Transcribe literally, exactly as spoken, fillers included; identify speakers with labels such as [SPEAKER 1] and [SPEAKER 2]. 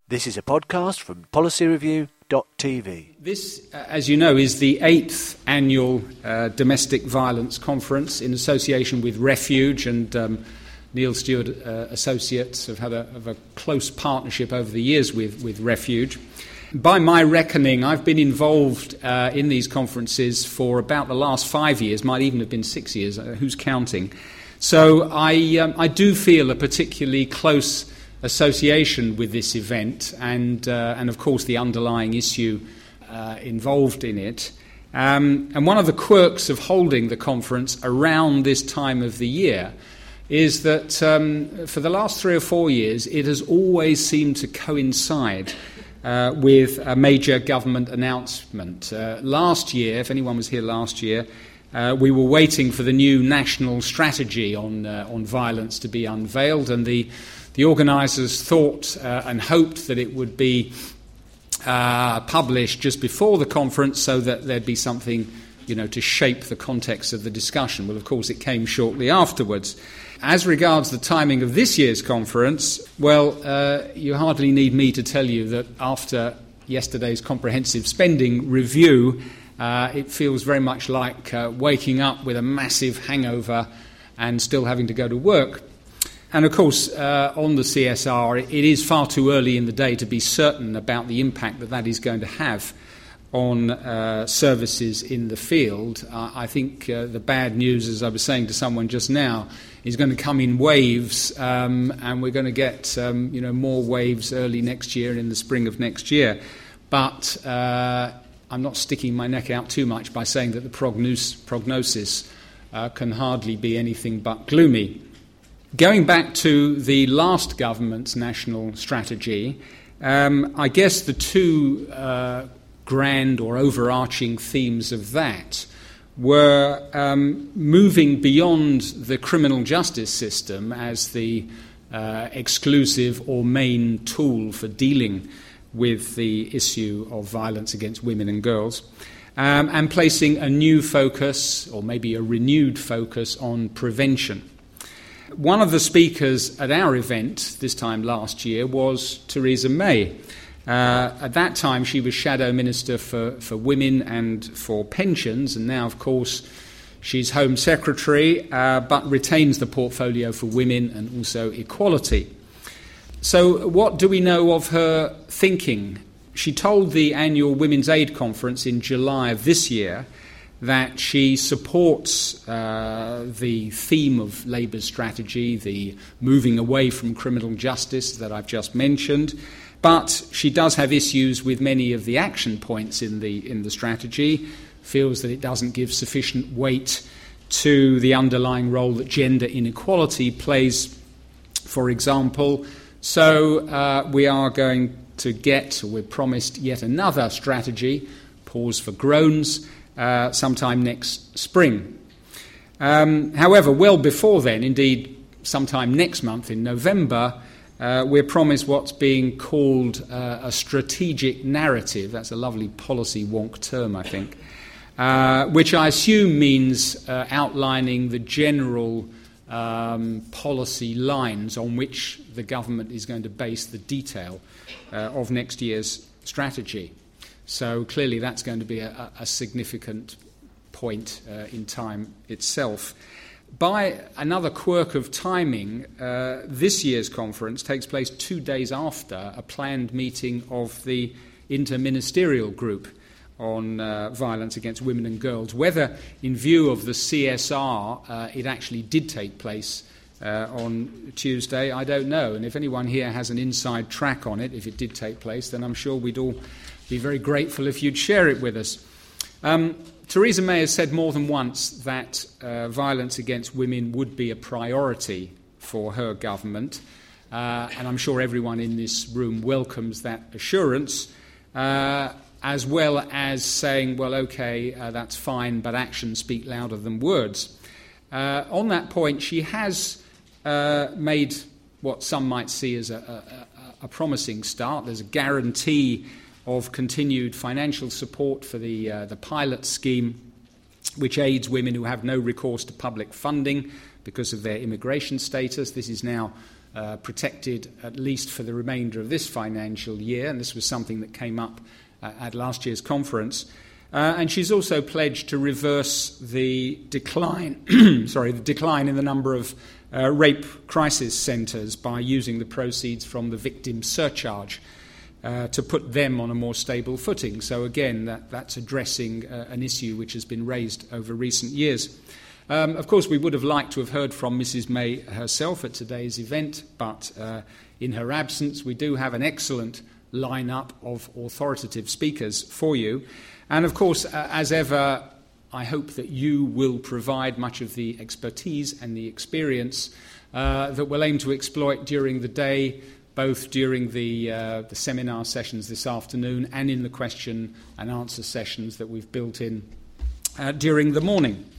[SPEAKER 1] This is a podcast from policy review dot t v.
[SPEAKER 2] This, uh, as you know, is the eighth annual uh, Domestic Violence Conference in association with Refuge, and um, Neil Stewart uh, Associates have had a, have a close partnership over the years with, with Refuge. By my reckoning, I've been involved uh, in these conferences for about the last five years, might even have been six years, uh, who's counting. So I, um, I do feel a particularly close association with this event and, uh, and of course, the underlying issue uh, involved in it. Um, and one of the quirks of holding the conference around this time of the year is that um, for the last three or four years, it has always seemed to coincide uh, with a major government announcement. Uh, last year, if anyone was here last year, uh, we were waiting for the new national strategy on uh, on violence to be unveiled, and the The organisers thought uh, and hoped that it would be uh, published just before the conference so that there'd be something, you know, to shape the context of the discussion. Well, of course, it came shortly afterwards. As regards the timing of this year's conference, well, uh, you hardly need me to tell you that after yesterday's comprehensive spending review, uh, it feels very much like uh, waking up with a massive hangover and still having to go to work. And of course, uh, on the C S R, it is far too early in the day to be certain about the impact that that is going to have on uh, services in the field. Uh, I think uh, the bad news, as I was saying to someone just now, is going to come in waves, um, and we're going to get um, you know, more waves early next year and in the spring of next year. But uh, I'm not sticking my neck out too much by saying that the prognos- prognosis uh, can hardly be anything but gloomy. Going back to the last government's national strategy, um, I guess the two uh, grand or overarching themes of that were um, moving beyond the criminal justice system as the uh, exclusive or main tool for dealing with the issue of violence against women and girls, um, and placing a new focus, or maybe a renewed focus, on prevention. One of the speakers at our event this time last year was Theresa May. Uh, at that time, she was Shadow Minister for, for Women and for Pensions, and now, of course, she's Home Secretary, uh, but retains the portfolio for women and also equality. So what do we know of her thinking? She told the annual Women's Aid Conference in July of this year that she supports uh, the theme of Labour's strategy, the moving away from criminal justice that I've just mentioned, but she does have issues with many of the action points in the in the strategy, feels that it doesn't give sufficient weight to the underlying role that gender inequality plays, for example. So uh, we are going to get, or we're promised, yet another strategy, pause for groans, Uh, sometime next spring. Um, however, well before then, indeed sometime next month in November, uh, we're promised what's being called uh, a strategic narrative. That's a lovely policy wonk term, I think, uh, which I assume means uh, outlining the general um, policy lines on which the government is going to base the detail uh, of next year's strategy. So clearly that's going to be a, a significant point uh, in time itself. By another quirk of timing, uh, this year's conference takes place two days after a planned meeting of the Interministerial Group on uh, violence against women and girls. Whether, in view of the C S R, uh, it actually did take place uh, on Tuesday, I don't know. And if anyone here has an inside track on it, if it did take place, then I'm sure we'd all be very grateful if you'd share it with us. Um, Theresa May has said more than once that uh, violence against women would be a priority for her government, uh, and I'm sure everyone in this room welcomes that assurance, uh, as well as saying, well, OK, uh, that's fine, but actions speak louder than words. Uh, on that point, she has uh, made what some might see as a, a, a promising start. There's a guarantee of continued financial support for the uh, the pilot scheme, which aids women who have no recourse to public funding because of their immigration status. This is now uh, protected at least for the remainder of this financial year, and this was something that came up uh, at last year's conference. Uh, and she's also pledged to reverse the decline, sorry, the decline in the number of uh, rape crisis centres by using the proceeds from the victim surcharge uh, to put them on a more stable footing. So again, that, that's addressing uh, an issue which has been raised over recent years. Um, of course, we would have liked to have heard from Missus May herself at today's event, but uh, in her absence, we do have an excellent lineup of authoritative speakers for you. And of course, uh, as ever, I hope that you will provide much of the expertise and the experience uh, that we'll aim to exploit during the day, both during the, uh, the seminar sessions this afternoon and in the question and answer sessions that we've built in uh, during the morning.